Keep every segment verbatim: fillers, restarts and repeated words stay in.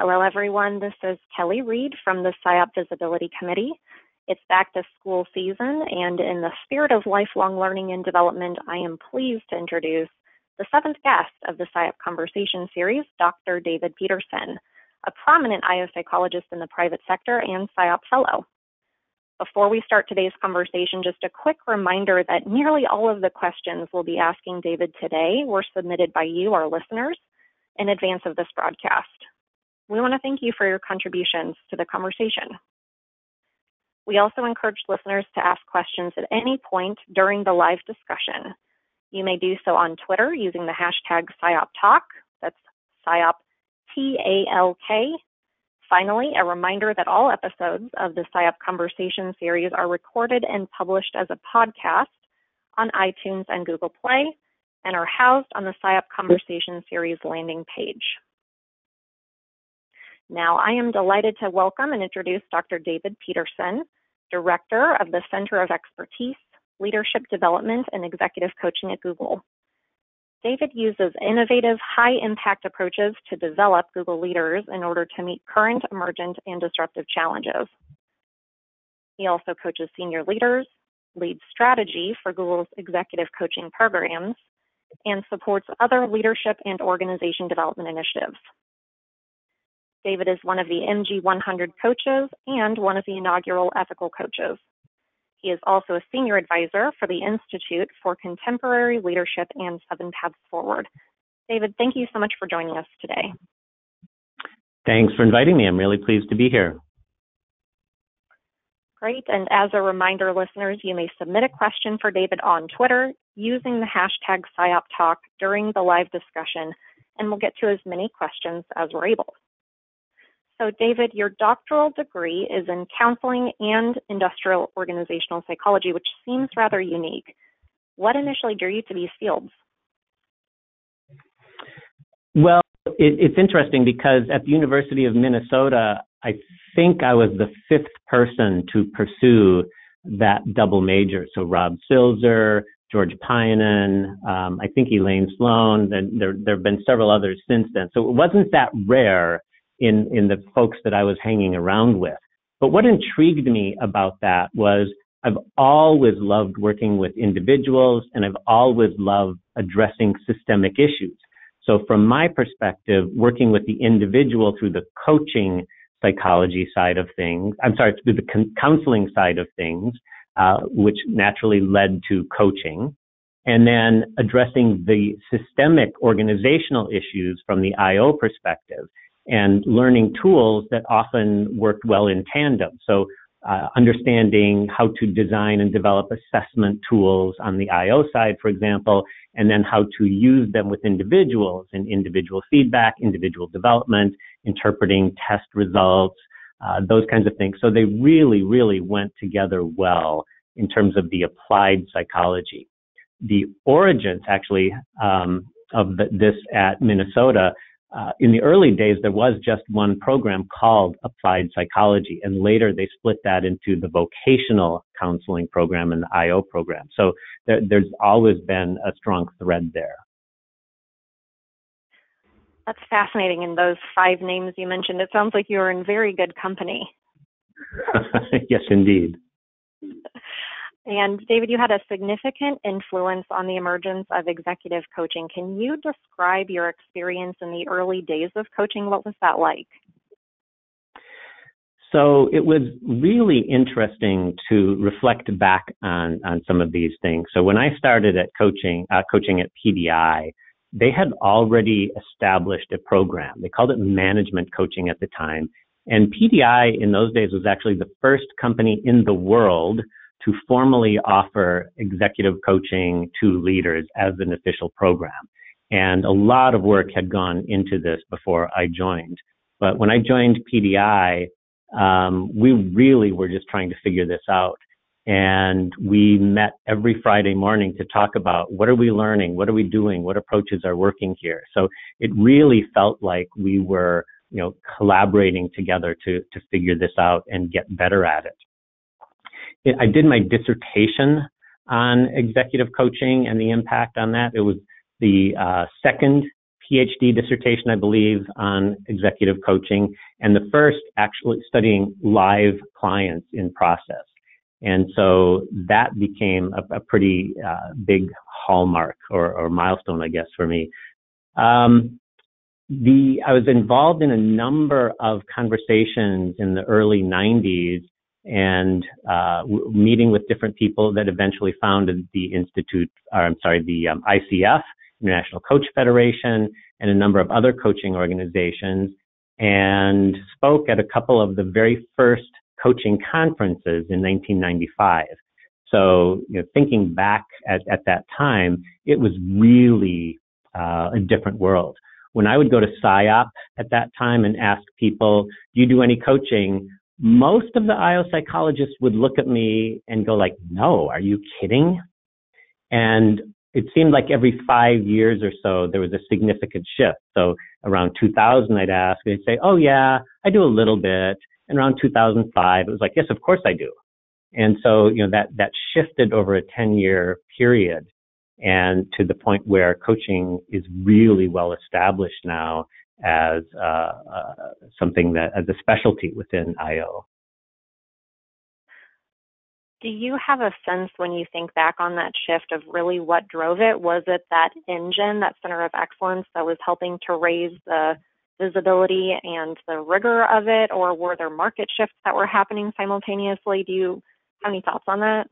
Hello, everyone. This is Kelly Reed from the S I O P Visibility Committee. It's back to school season, and in the spirit of lifelong learning and development, I am pleased to introduce the seventh guest of the S I O P Conversation Series, Doctor David Peterson, a prominent I O psychologist in the private sector and S I O P fellow. Before we start today's conversation, just a quick reminder that nearly all of the questions we'll be asking David today were submitted by you, our listeners, in advance of this broadcast. We want to thank you for your contributions to the conversation. We also encourage listeners to ask questions at any point during the live discussion. You may do so on Twitter using the hashtag PsyOpTalk. That's PsyOp T A L K. Finally, a reminder that all episodes of the S I O P Conversation Series are recorded and published as a podcast on iTunes and Google Play and are housed on the S I O P Conversation Series landing page. Now, I am delighted to welcome and introduce Doctor David Peterson, Director of the Center of Expertise, Leadership Development, and Executive Coaching at Google. David uses innovative, high-impact approaches to develop Google leaders in order to meet current, emergent, and disruptive challenges. He also coaches senior leaders, leads strategy for Google's executive coaching programs, and supports other leadership and organization development initiatives. David is one of the M G one hundred coaches and one of the inaugural ethical coaches. He is also a senior advisor for the Institute for Contemporary Leadership and Seven Paths Forward. David, thank you so much for joining us today. Thanks for inviting me. I'm really pleased to be here. Great. And as a reminder, listeners, you may submit a question for David on Twitter using the hashtag PsyOpTalk during the live discussion, and we'll get to as many questions as we're able. So, David, your doctoral degree is in counseling and industrial organizational psychology, which seems rather unique. What initially drew you to these fields? Well, it, it's interesting because at the University of Minnesota, I think I was the fifth person to pursue that double major. So Rob Silzer, George Pyanen, um, I think Elaine Sloan, and there, there have been several others since then. So it wasn't that rare in, in the folks that I was hanging around with. But what intrigued me about that was I've always loved working with individuals, and I've always loved addressing systemic issues. So from my perspective, working with the individual through the coaching psychology side of things, I'm sorry, through the con- counseling side of things, uh, which naturally led to coaching, and then addressing the systemic organizational issues from the I O perspective, and learning tools that often worked well in tandem. So uh, understanding how to design and develop assessment tools on the I O side, for example, and then how to use them with individuals and individual feedback, individual development, interpreting test results, uh, those kinds of things. So they really, really went together well in terms of the applied psychology. The origins, actually, um, of the, this at Minnesota, Uh, in the early days, there was just one program called Applied Psychology, and later they split that into the vocational counseling program and the I O program. So there, there's always been a strong thread there. That's fascinating. And those five names you mentioned, it sounds like you're in very good company. Yes, indeed. And David, you had a significant influence on the emergence of executive coaching. Can you describe your experience in the early days of coaching? What was that like? So it was really interesting to reflect back on, on some of these things. So when I started at coaching, uh, coaching at P D I, they had already established a program. They called it management coaching at the time. And P D I in those days was actually the first company in the world to formally offer executive coaching to leaders as an official program. And a lot of work had gone into this before I joined. But when I joined P D I, um, we really were just trying to figure this out. And we met every Friday morning to talk about what are we learning, what are we doing, what approaches are working here. So it really felt like we were, you know, collaborating together to, to figure this out and get better at it. I did my dissertation on executive coaching and the impact on that. It was the uh, second PhD dissertation, I believe, on executive coaching, and the first actually studying live clients in process. And so that became a, a pretty uh, big hallmark or, or milestone, I guess, for me. Um, the I was involved in a number of conversations in the early nineties and uh, w- meeting with different people that eventually founded the Institute, or I'm sorry, the um, I C F, International Coach Federation, and a number of other coaching organizations, and spoke at a couple of the very first coaching conferences in nineteen ninety-five. So, you know, thinking back at, at that time, it was really uh, a different world. When I would go to S I O P at that time and ask people, do you do any coaching? Most of the I O psychologists would look at me and go like, no, are you kidding? And it seemed like every five years or so, there was a significant shift. So around two thousand, I'd ask, they'd say, oh yeah, I do a little bit. And around two thousand five, it was like, yes, of course I do. And so, you know, that, that shifted over a ten year period, and to the point where coaching is really well established now as uh, uh, something that, as a specialty within I O. Do you have a sense when you think back on that shift of really what drove it? Was it that engine, that center of excellence that was helping to raise the visibility and the rigor of it, or were there market shifts that were happening simultaneously? Do you have any thoughts on that?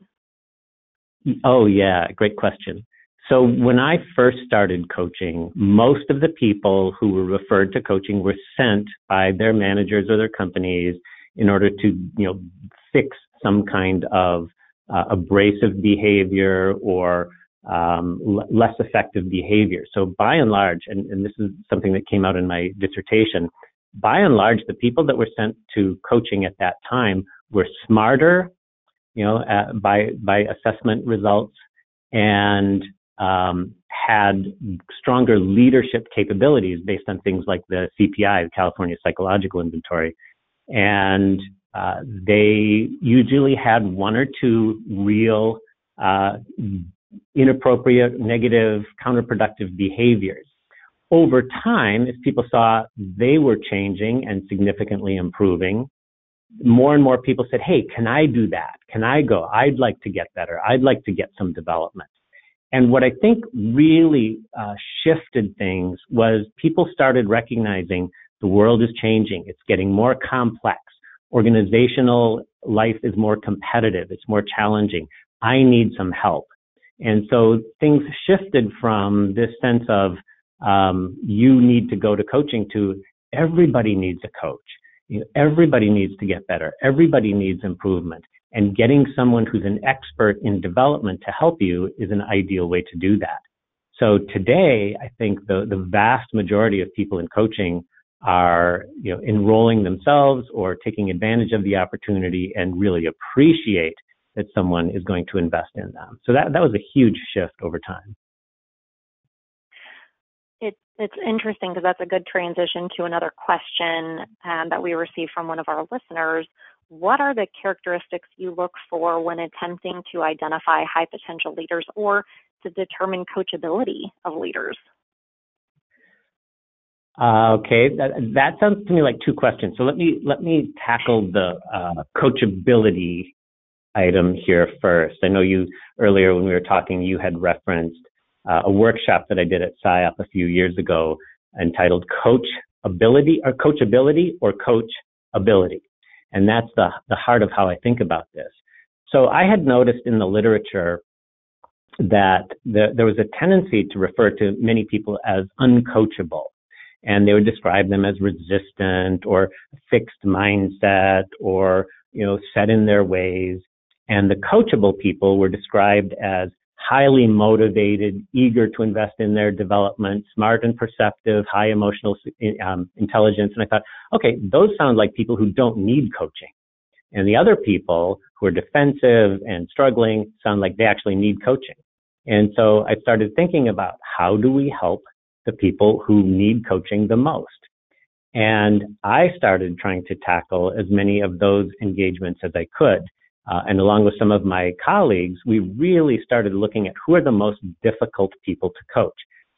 Oh, yeah, great question. So when I first started coaching, most of the people who were referred to coaching were sent by their managers or their companies in order to, you know, fix some kind of uh, abrasive behavior or um, l- less effective behavior. So by and large, and, and this is something that came out in my dissertation, by and large, the people that were sent to coaching at that time were smarter, you know, uh, by by assessment results, and um, had stronger leadership capabilities based on things like the C P I, the California Psychological Inventory. And uh, they usually had one or two real uh, inappropriate, negative, counterproductive behaviors. Over time, as people saw they were changing and significantly improving, more and more people said, hey, can I do that? Can I go? I'd like to get better. I'd like to get some development. And what I think really uh, shifted things was people started recognizing the world is changing. It's getting more complex. Organizational life is more competitive. It's more challenging. I need some help. And so things shifted from this sense of um, you need to go to coaching to everybody needs a coach. You know, everybody needs to get better. Everybody needs improvement. And getting someone who's an expert in development to help you is an ideal way to do that. So today, I think the, the vast majority of people in coaching are, you know, enrolling themselves or taking advantage of the opportunity and really appreciate that someone is going to invest in them. So that, that was a huge shift over time. It, it's interesting because that's a good transition to another question um, that we received from one of our listeners. What are the characteristics you look for when attempting to identify high potential leaders or to determine coachability of leaders? Uh, okay, that, that sounds to me like two questions. So let me let me tackle the uh, coachability item here first. I know you earlier when we were talking, you had referenced uh, a workshop that I did at S I O P a few years ago entitled Coachability or Coachability or Coach Ability. And that's the, the heart of how I think about this. So I had noticed in the literature that the, there was a tendency to refer to many people as uncoachable. And they would describe them as resistant or fixed mindset or, you know, set in their ways. And the coachable people were described as highly motivated, eager to invest in their development, smart and perceptive, high emotional um, intelligence. And I thought, okay, those sound like people who don't need coaching. And the other people who are defensive and struggling sound like they actually need coaching. And so I started thinking about how do we help the people who need coaching the most? And I started trying to tackle as many of those engagements as I could. Uh, and along with some of my colleagues, we really started looking at who are the most difficult people to coach.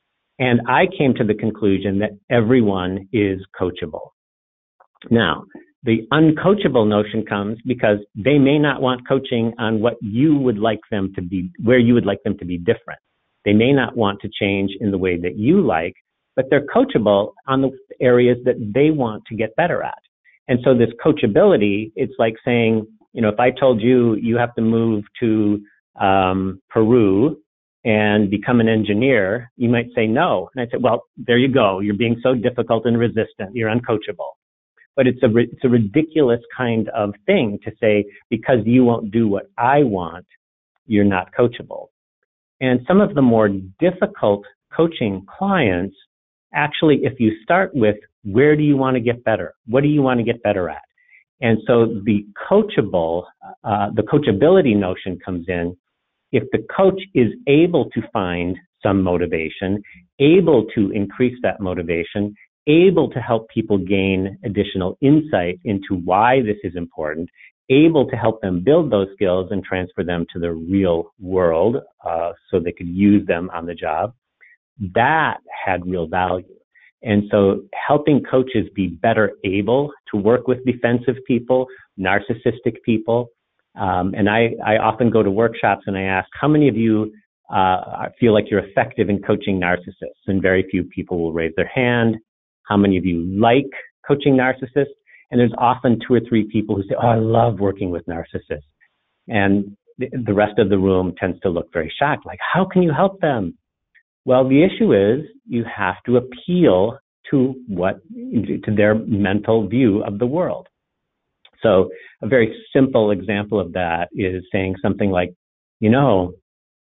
And I came to the conclusion that everyone is coachable. Now, the uncoachable notion comes because they may not want coaching on what you would like them to be, where you would like them to be different. They may not want to change in the way that you like, but they're coachable on the areas that they want to get better at. And so this coachability, it's like saying, you know, if I told you you have to move to um, Peru and become an engineer, you might say no. And I said, well, there you go. You're being so difficult and resistant. You're uncoachable. But it's a, it's a ridiculous kind of thing to say, because you won't do what I want, you're not coachable. And some of the more difficult coaching clients, actually, if you start with, where do you want to get better? What do you want to get better at? And so the coachable, uh, the coachability notion comes in. If the coach is able to find some motivation, able to increase that motivation, able to help people gain additional insight into why this is important, able to help them build those skills and transfer them to the real world uh, so they could use them on the job, that had real value. And so helping coaches be better able to work with defensive people, narcissistic people. Um, and I, I often go to workshops and I ask, how many of you uh, feel like you're effective in coaching narcissists? And very few people will raise their hand. How many of you like coaching narcissists? And there's often two or three people who say, oh, I love working with narcissists. And the, the rest of the room tends to look very shocked, like, how can you help them? Well, the issue is you have to appeal to what, to their mental view of the world. So a very simple example of that is saying something like, you know,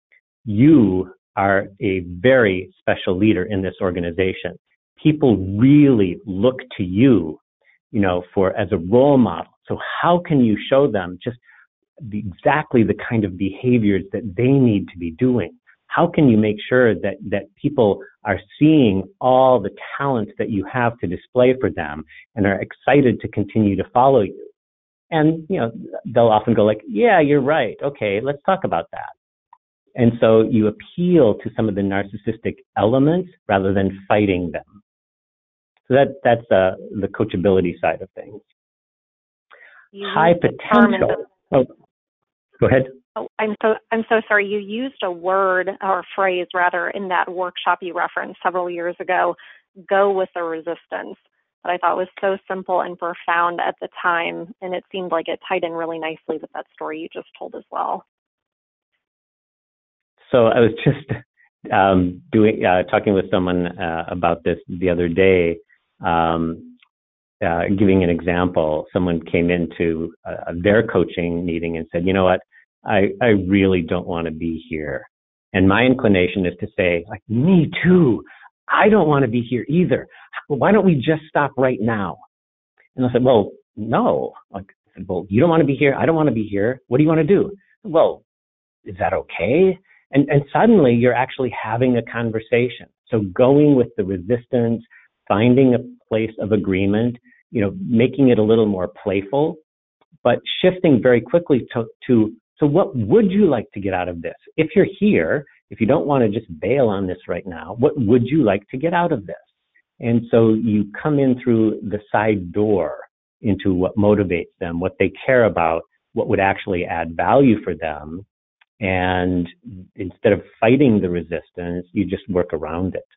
you are a very special leader in this organization. People really look to you, you know, for as a role model. So how can you show them just the, exactly the kind of behaviors that they need to be doing? How can you make sure that, that people are seeing all the talent that you have to display for them and are excited to continue to follow you? And, you know, they'll often go like, yeah, you're right. Okay, let's talk about that. And so you appeal to some of the narcissistic elements rather than fighting them. So that, that's uh, the coachability side of things. You High potential. Oh, go ahead. Oh, I'm so I'm so sorry. You used a word or phrase rather in that workshop you referenced several years ago, go with the resistance, that I thought was so simple and profound at the time, and it seemed like it tied in really nicely with that story you just told as well. So I was just um, doing uh, talking with someone uh, about this the other day, um, uh, giving an example. Someone came into uh, their coaching meeting and said, you know what, I, I really don't want to be here. And my inclination is to say, like, me too. I don't want to be here either. Why don't we just stop right now? And I said, well, no. Like, I said, well, you don't want to be here. I don't want to be here. What do you want to do? Well, is that okay? And, and suddenly you're actually having a conversation. So going with the resistance, finding a place of agreement, you know, making it a little more playful, but shifting very quickly to, to so what would you like to get out of this? If you're here, if you don't want to just bail on this right now, what would you like to get out of this? And so you come in through the side door into what motivates them, what they care about, what would actually add value for them. And instead of fighting the resistance, you just work around it.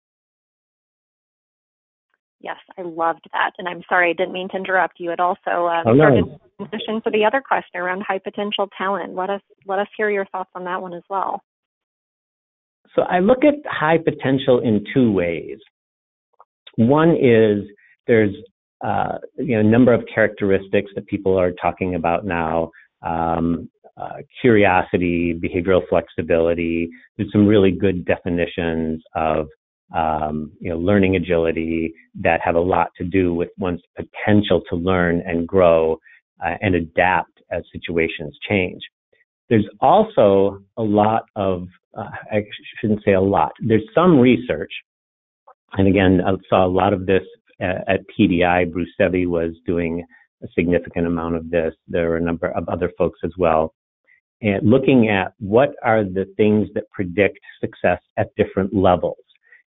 Yes, I loved that. And I'm sorry, I didn't mean to interrupt. You had also um, oh, started no. a position for the other question around high potential talent. Let us let us hear your thoughts on that one as well. So I look at high potential in two ways. One is there's uh, you know, a number of characteristics that people are talking about now. Um, uh, curiosity, behavioral flexibility. There's some really good definitions of um, you know, learning agility that have a lot to do with one's potential to learn and grow uh, and adapt as situations change. There's also a lot of, uh, I shouldn't say a lot, there's some research, and again, I saw a lot of this at, at P D I. Bruce Sevi was doing a significant amount of this. There are a number of other folks as well. And looking at what are the things that predict success at different levels.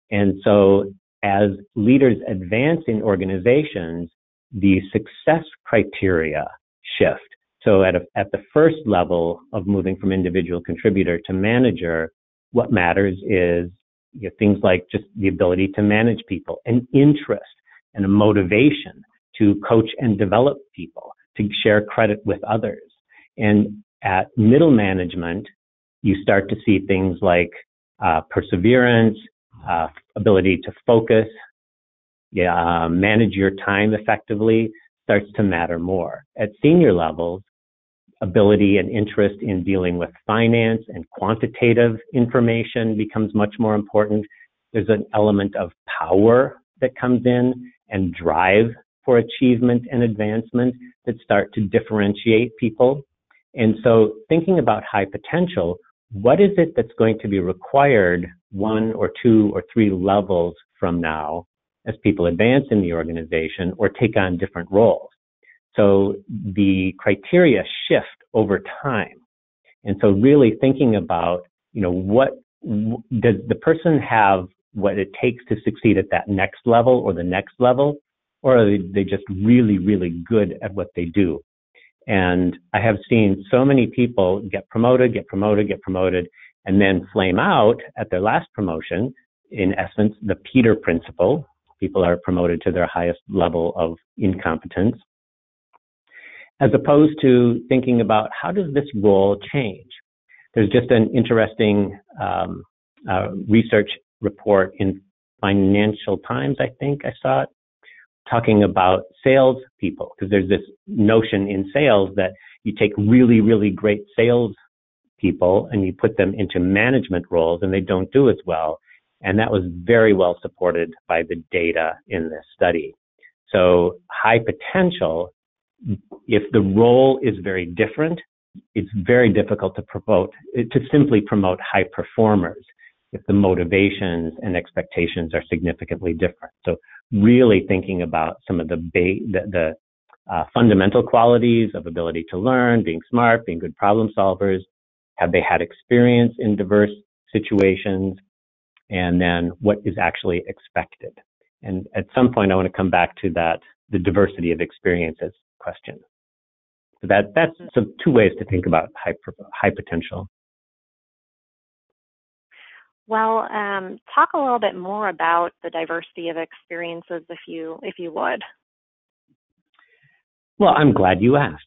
And so as leaders advance in organizations, the success criteria shift. So at, a, at the first level of moving from individual contributor to manager, what matters is you know, things like just the ability to manage people, an interest and a motivation to coach and develop people, to share credit with others. And at middle management, you start to see things like uh, perseverance, uh, ability to focus, yeah, uh, manage your time effectively starts to matter more. At senior levels, ability and interest in dealing with finance and quantitative information becomes much more important. There's an element of power that comes in and drive for achievement and advancement that start to differentiate people. And so thinking about high potential, what is it that's going to be required one or two or three levels from now as people advance in the organization or take on different roles? So the criteria shift over time. And so really thinking about, you know, what does the person have what it takes to succeed at that next level or the next level, or are they just really, really good at what they do? And I have seen so many people get promoted, get promoted, get promoted, and then flame out at their last promotion. In essence, the Peter principle. People are promoted to their highest level of incompetence, as opposed to thinking about how does this role change? There's just an interesting um, uh, research report in Financial Times, I think I saw it, talking about sales people, because there's this notion in sales that you take really, really great sales people and you put them into management roles and they don't do as well. And that was very well supported by the data in this study. So high potential, if the role is very different, it's very difficult to promote, to simply promote high performers if the motivations and expectations are significantly different. So really thinking about some of the, ba- the, the uh, fundamental qualities of ability to learn, being smart, being good problem solvers. Have they had experience in diverse situations? And then what is actually expected? And at some point, I want to come back to that, the diversity of experiences question. So that, that's so two ways to think about high, high potential. Well, um, talk a little bit more about the diversity of experiences, if you if you would. Well, I'm glad you asked.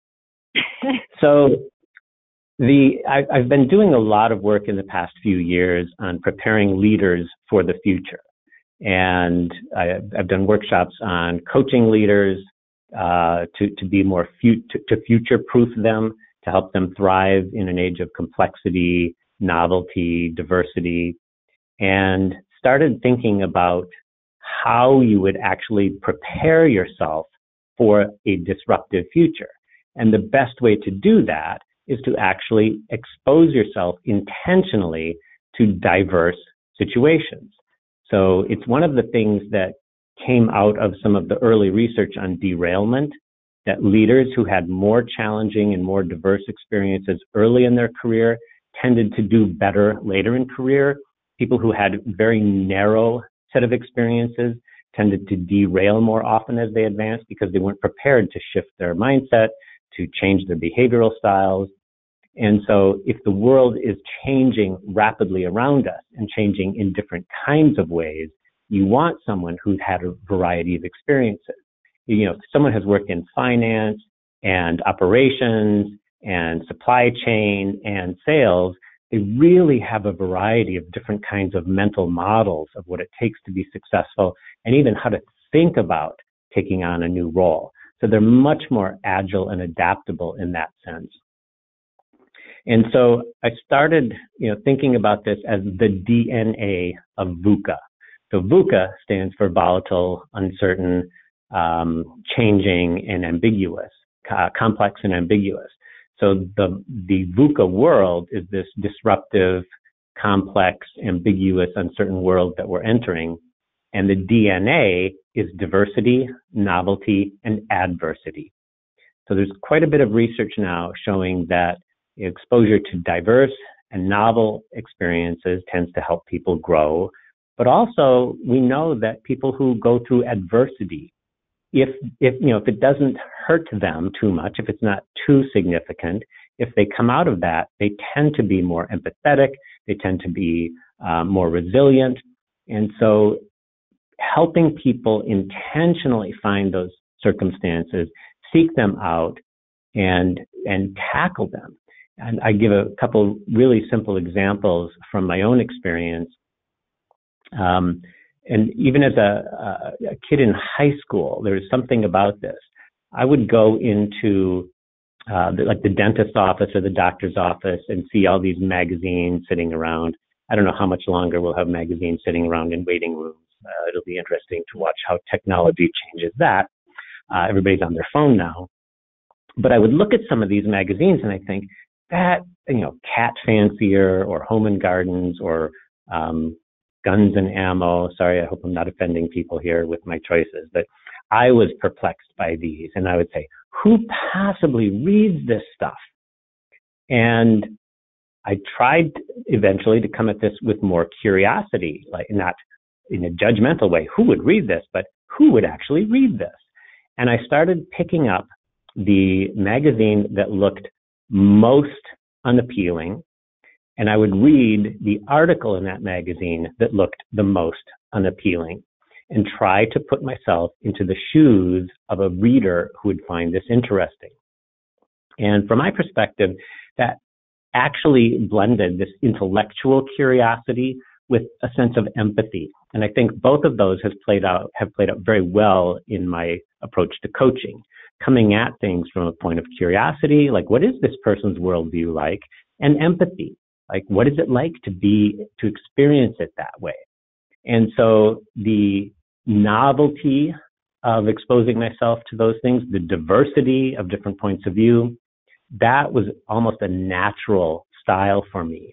So the I, I've been doing a lot of work in the past few years on preparing leaders for the future. And I, I've done workshops on coaching leaders uh, to, to be more fu- to, to future-proof them, to help them thrive in an age of complexity, novelty, diversity, and started thinking about how you would actually prepare yourself for a disruptive future. And the best way to do that is to actually expose yourself intentionally to diverse situations. So it's one of the things that came out of some of the early research on derailment, that leaders who had more challenging and more diverse experiences early in their career tended to do better later in career. People who had very narrow set of experiences tended to derail more often as they advanced because they weren't prepared to shift their mindset, to change their behavioral styles. And so if the world is changing rapidly around us and changing in different kinds of ways, you want someone who's had a variety of experiences. You know, if someone has worked in finance and operations and supply chain and sales, they really have a variety of different kinds of mental models of what it takes to be successful and even how to think about taking on a new role. So they're much more agile and adaptable in that sense. And so I started, you know, thinking about this as the D N A of VUCA. So VUCA stands for volatile, uncertain, um, changing, and ambiguous, uh, complex and ambiguous. So the the VUCA world is this disruptive, complex, ambiguous, uncertain world that we're entering. And the D N A is diversity, novelty, and adversity. So there's quite a bit of research now showing that exposure to diverse and novel experiences tends to help people grow. But also, we know that people who go through adversity, if, if, you know, if it doesn't hurt them too much, if it's not too significant, if they come out of that, they tend to be more empathetic, they tend to be uh, more resilient. And so helping people intentionally find those circumstances, seek them out, and and tackle them. And I give a couple really simple examples from my own experience. Um, and even as a, a kid in high school, there was something about this. I would go into uh, the, like the dentist's office or the doctor's office and see all these magazines sitting around. I don't know how much longer we'll have magazines sitting around in waiting rooms. Uh, it'll be interesting to watch how technology changes that. Uh, everybody's on their phone now. But I would look at some of these magazines and I think that, you know, Cat Fancier or Home and Gardens or um, Guns and Ammo. Sorry, I hope I'm not offending people here with my choices, but I was perplexed by these. And I would say, who possibly reads this stuff? And I tried eventually to come at this with more curiosity, like not in a judgmental way, who would read this, but who would actually read this? And I started picking up the magazine that looked most unappealing, and I would read the article in that magazine that looked the most unappealing and try to put myself into the shoes of a reader who would find this interesting. And from my perspective, that actually blended this intellectual curiosity with a sense of empathy. And I think both of those has played out, have played out very well in my approach to coaching, coming at things from a point of curiosity, like what is this person's worldview like, and empathy, like what is it like to be, to experience it that way. And so the novelty of exposing myself to those things, the diversity of different points of view, that was almost a natural style for me.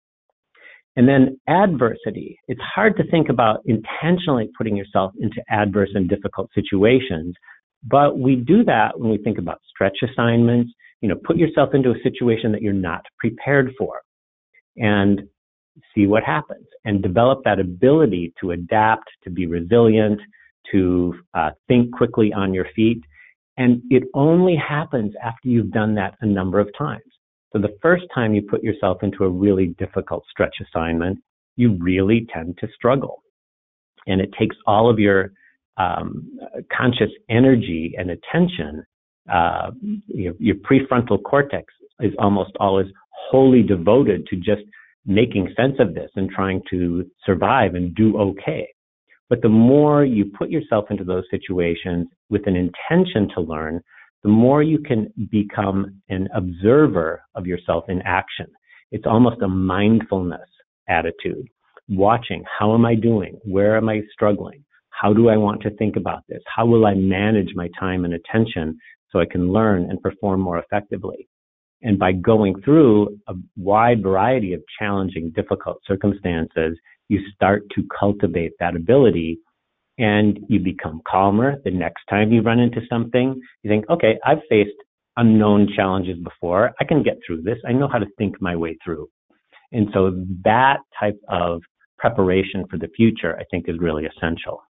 And then adversity. It's hard to think about intentionally putting yourself into adverse and difficult situations, but we do that when we think about stretch assignments. You know, put yourself into a situation that you're not prepared for and see what happens and develop that ability to adapt, to be resilient, to uh, think quickly on your feet. And it only happens after you've done that a number of times. So the first time you put yourself into a really difficult stretch assignment, you really tend to struggle. And it takes all of your um, conscious energy and attention. Uh, your, your prefrontal cortex is almost always wholly devoted to just making sense of this and trying to survive and do okay. But the more you put yourself into those situations with an intention to learn, the more you can become an observer of yourself in action. It's almost a mindfulness attitude, watching, how am I doing? Where am I struggling? How do I want to think about this? How will I manage my time and attention so I can learn and perform more effectively? And by going through a wide variety of challenging, difficult circumstances, you start to cultivate that ability and you become calmer. The next time you run into something, you think, okay, I've faced unknown challenges before. I can get through this. I know how to think my way through. And so that type of preparation for the future, I think, is really essential.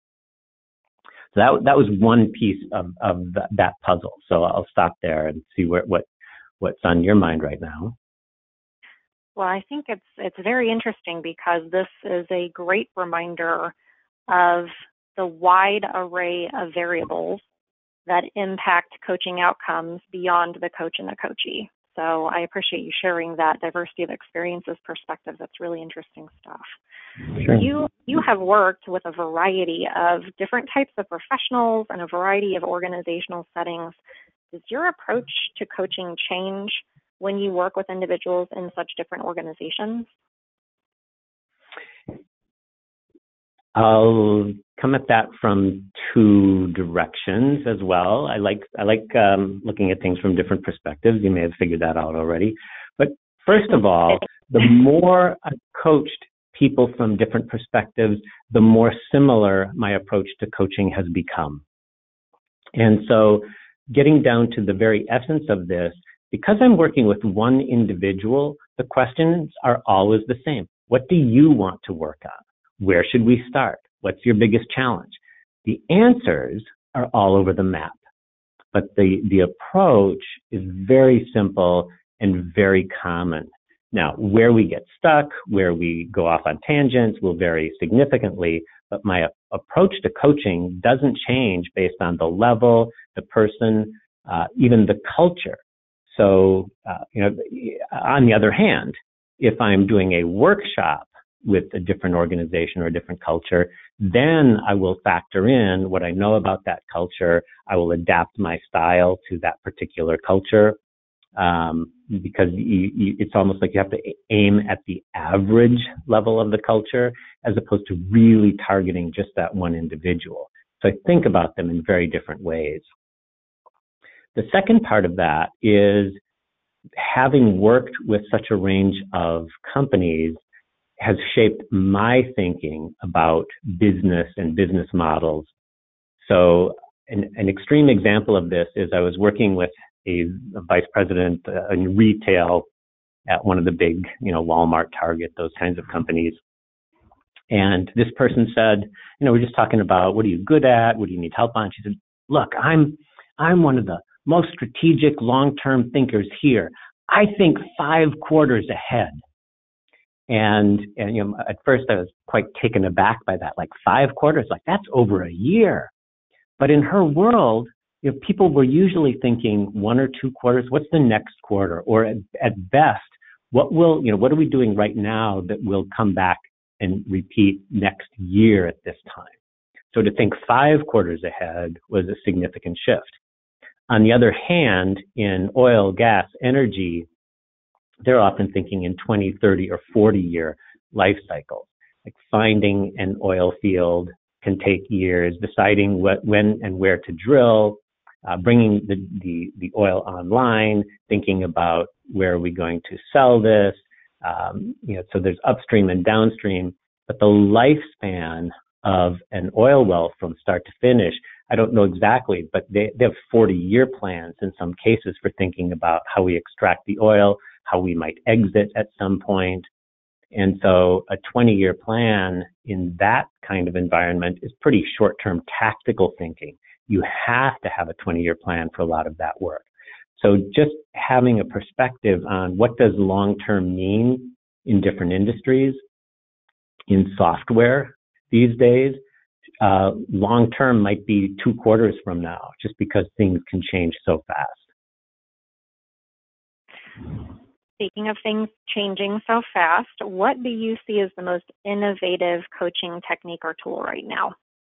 So that that was one piece of, of the, that puzzle. So I'll stop there and see where, what what's on your mind right now. Well, I think it's it's very interesting because this is a great reminder of the wide array of variables that impact coaching outcomes beyond the coach and the coachee. So I appreciate you sharing that diversity of experiences perspective. That's really interesting stuff. Sure. You you have worked with a variety of different types of professionals and a variety of organizational settings. Does your approach to coaching change when you work with individuals in such different organizations? I'll come at that from two directions as well. I like I like um, looking at things from different perspectives. You may have figured that out already. But first of all, the more I've coached people from different perspectives, the more similar my approach to coaching has become. And so getting down to the very essence of this, because I'm working with one individual, the questions are always the same. What do you want to work on? where should we start? What's your biggest challenge? The answers are all over the map, but the, the approach is very simple and very common. Now, where we get stuck, where we go off on tangents will vary significantly, but my a- approach to coaching doesn't change based on the level, the person, uh, even the culture. So, uh, you know, on the other hand, if I'm doing a workshop with a different organization or a different culture, then I will factor in what I know about that culture. I will adapt my style to that particular culture. Um, because you, you, it's almost like you have to aim at the average level of the culture as opposed to really targeting just that one individual. So I think about them in very different ways. The second part of that is having worked with such a range of companies has shaped my thinking about business and business models. So an, an extreme example of this is I was working with a, a vice president uh, in retail at one of the big, you know, Walmart, Target, those kinds of companies. And this person said, you know, we're just talking about what are you good at? What do you need help on? She said, look, I'm, I'm one of the most strategic long-term thinkers here. I think five quarters ahead. And, and, you know, at first I was quite taken aback by that, like five quarters, like that's over a year. But in her world, you know, people were usually thinking one or two quarters, what's the next quarter? Or at, at best, what will, you know, what are we doing right now that will come back and repeat next year at this time? So to think five quarters ahead was a significant shift. On the other hand, in oil, gas, energy, they're often thinking in twenty, thirty, or forty year life cycles. Like finding an oil field can take years, deciding what, when and where to drill, uh, bringing the, the, the oil online, thinking about where are we going to sell this. Um, you know, so there's upstream and downstream, but the lifespan of an oil well from start to finish, I don't know exactly, but they, they have forty year plans in some cases for thinking about how we extract the oil, how we might exit at some point. And so a twenty year plan in that kind of environment is pretty short-term tactical thinking. You have to have a twenty year plan for a lot of that work. So just having a perspective on what does long-term mean in different industries, in software these days, uh, long-term might be two quarters from now, just because things can change so fast. Speaking of things changing so fast, what do you see as the most innovative coaching technique or tool right now?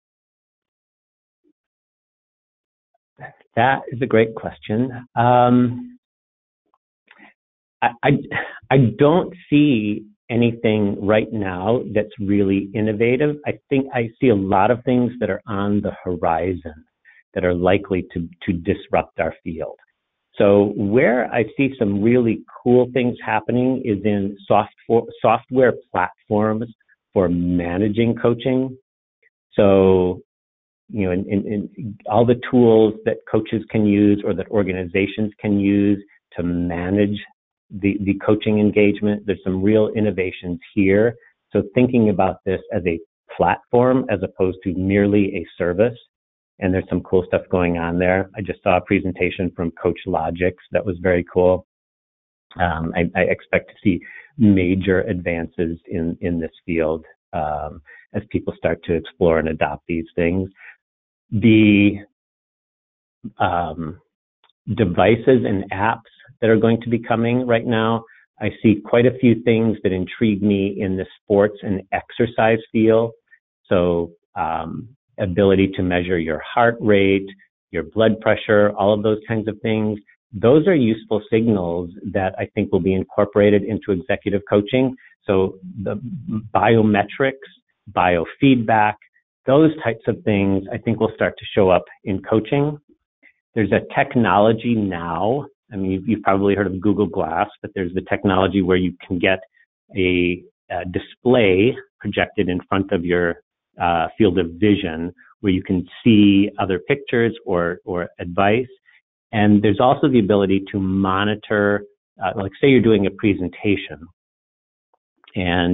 That is a great question. Um, I, I, I don't see anything right now that's really innovative. I think I see a lot of things that are on the horizon that are likely to, to disrupt our field. So where I see some really cool things happening is in soft for, software platforms for managing coaching. So, you know, in, in, in all the tools that coaches can use or that organizations can use to manage the, the coaching engagement, there's some real innovations here. So thinking about this as a platform as opposed to merely a service. And there's some cool stuff going on there. I just saw a presentation from CoachLogix that was very cool. Um, I, I expect to see major advances in, in this field um, as people start to explore and adopt these things. The um, devices and apps that are going to be coming right now, I see quite a few things that intrigue me in the sports and exercise field. So um, ability to measure your heart rate, your blood pressure, all of those kinds of things. Those are useful signals that I think will be incorporated into executive coaching. So the biometrics, biofeedback, those types of things I think will start to show up in coaching. There's a technology now. I mean, you've, you've probably heard of Google Glass, but there's the technology where you can get a, a display projected in front of your uh, field of vision where you can see other pictures or, or advice. And there's also the ability to monitor, uh, like say you're doing a presentation and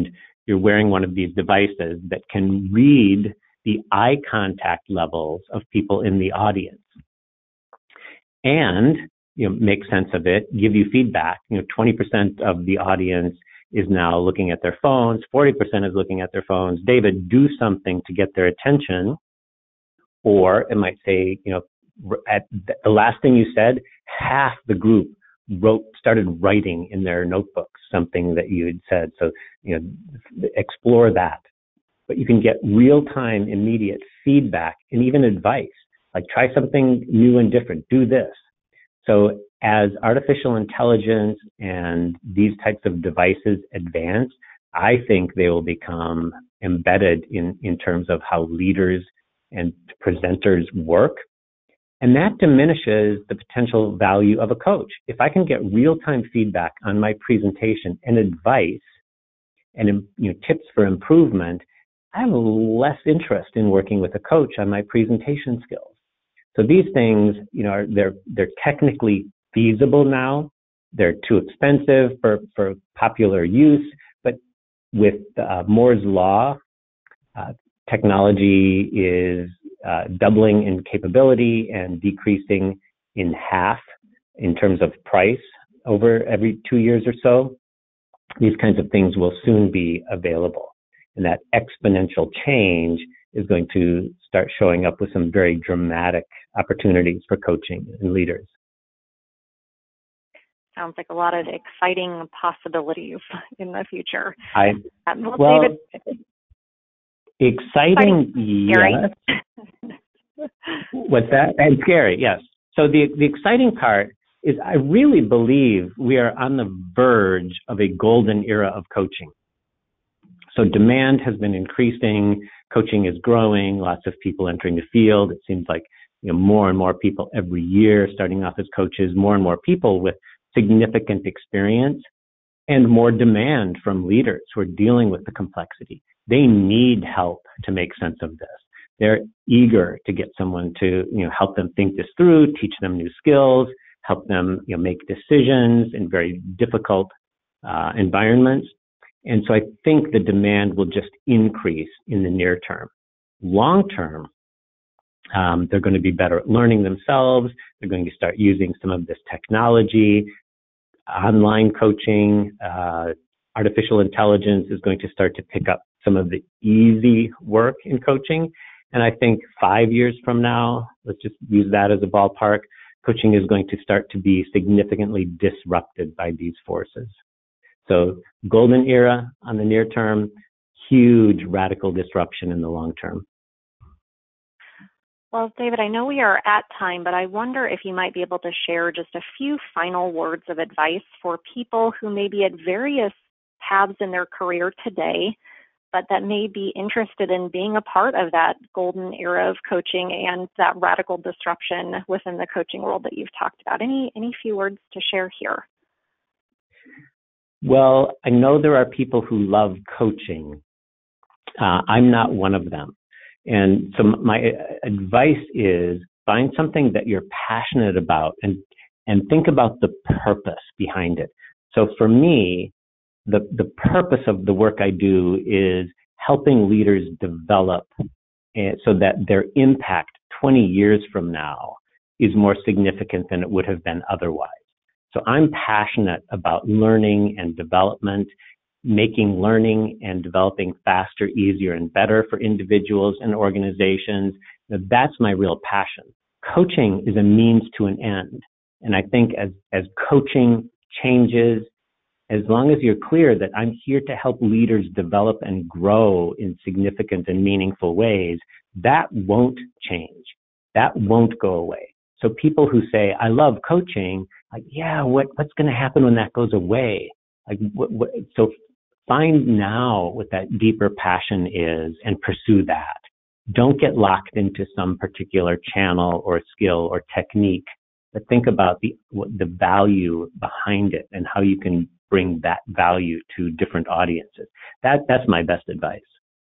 you're wearing one of these devices that can read the eye contact levels of people in the audience and, you know, make sense of it, give you feedback. You know, twenty percent of the audience is now looking at their phones, forty percent is looking at their phones. David, do something to get their attention. Or it might say, you know, at the last thing you said, half the group wrote, started writing in their notebooks something that you had said. So, you know, explore that. But you can get real-time, immediate feedback and even advice. Like, try something new and different. Do this. So as artificial intelligence and these types of devices advance, I think they will become embedded in, in terms of how leaders and presenters work. And that diminishes the potential value of a coach. If I can get real-time feedback on my presentation and advice and, you know, tips for improvement, I have less interest in working with a coach on my presentation skills. So these things, you know, are, they're they're technically feasible now. They're too expensive for, for popular use, but with uh, Moore's law, uh, technology is uh, doubling in capability and decreasing in half in terms of price over every two years or so. These kinds of things will soon be available. And that exponential change is going to start showing up with some very dramatic opportunities for coaching and leaders. Sounds like a lot of exciting possibilities in the future. I, um, well, well, David, exciting, exciting yes. What's that? And scary, yes. So the, the exciting part is I really believe we are on the verge of a golden era of coaching. So demand has been increasing, coaching is growing, lots of people entering the field. It seems like, you know, more and more people every year starting off as coaches, more and more people with significant experience and more demand from leaders who are dealing with the complexity. They need help to make sense of this. They're eager to get someone to, you know, help them think this through, teach them new skills, help them, you know, make decisions in very difficult uh, environments. And so I think the demand will just increase in the near term. Long term, um, they're going to be better at learning themselves. They're going to start using some of this technology. Online coaching, uh, artificial intelligence is going to start to pick up some of the easy work in coaching. And I think five years from now, let's just use that as a ballpark, coaching is going to start to be significantly disrupted by these forces. So golden era on the near term, huge radical disruption in the long term. Well, David, I know we are at time, but I wonder if you might be able to share just a few final words of advice for people who may be at various paths in their career today, but that may be interested in being a part of that golden era of coaching and that radical disruption within the coaching world that you've talked about. Any, any few words to share here? Well, I know there are people who love coaching. Uh, I'm not one of them. And so my advice is find something that you're passionate about and, and think about the purpose behind it. So for me, the, the purpose of the work I do is helping leaders develop so that their impact twenty years from now is more significant than it would have been otherwise. So I'm passionate about learning and development, making learning and developing faster, easier, and better for individuals and organizations. Now, that's my real passion. Coaching is a means to an end. And I think as, as coaching changes, as long as you're clear that I'm here to help leaders develop and grow in significant and meaningful ways, that won't change. That won't go away. So people who say, I love coaching, like, yeah, what, what's going to happen when that goes away? Like, what, what, so find now what that deeper passion is and pursue that. Don't get locked into some particular channel or skill or technique, but think about the, the value behind it and how you can bring that value to different audiences. That, that's my best advice.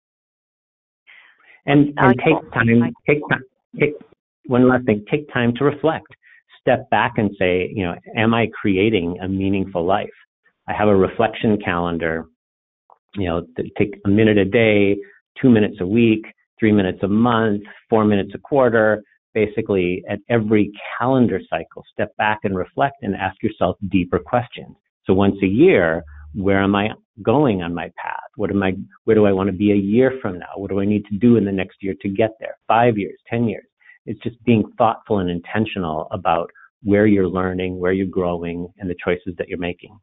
And, and take time, take time, take, one last thing, take time to reflect. Step back and say, you know, am I creating a meaningful life? I have a reflection calendar you know, take a minute a day, two minutes a week, three minutes a month, four minutes a quarter. Basically, at every calendar cycle, step back and reflect and ask yourself deeper questions. So once a year, where am I going on my path? What am I, where do I want to be a year from now? What do I need to do in the next year to get there? Five years, ten years. It's just being thoughtful and intentional about where you're learning, where you're growing, and the choices that you're making.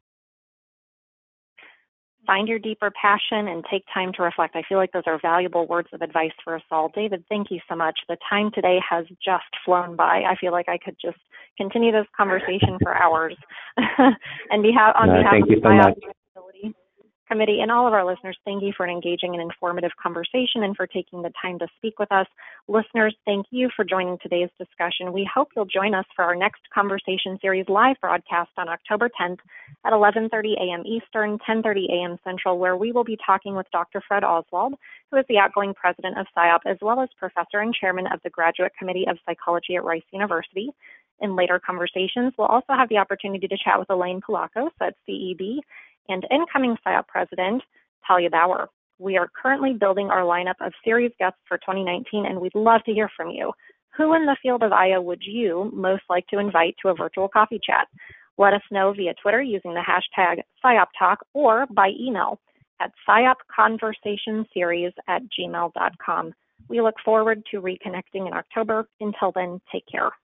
Find your deeper passion and take time to reflect. I feel like those are valuable words of advice for us all. David, thank you so much. The time today has just flown by. I feel like I could just continue this conversation for hours. and behalf, on no, behalf thank of you the so much. Disability Committee and all of our listeners, thank you for an engaging and informative conversation and for taking the time to speak with us. Listeners, thank you for joining today's discussion. We hope you'll join us for our next Conversation Series live broadcast on October tenth at eleven thirty a.m. Eastern, ten thirty a.m. Central, where we will be talking with Doctor Fred Oswald, who is the outgoing president of S I O P, as well as professor and chairman of the Graduate Committee of Psychology at Rice University. In later conversations, we'll also have the opportunity to chat with Elaine Polakos at C E B and incoming S I O P president, Talia Bauer. We are currently building our lineup of series guests for twenty nineteen, and we'd love to hear from you. Who in the field of I O would you most like to invite to a virtual coffee chat? Let us know via Twitter using the hashtag PsyOpTalk or by email at psyopconversationseries at gmail dot com. We look forward to reconnecting in October. Until then, take care.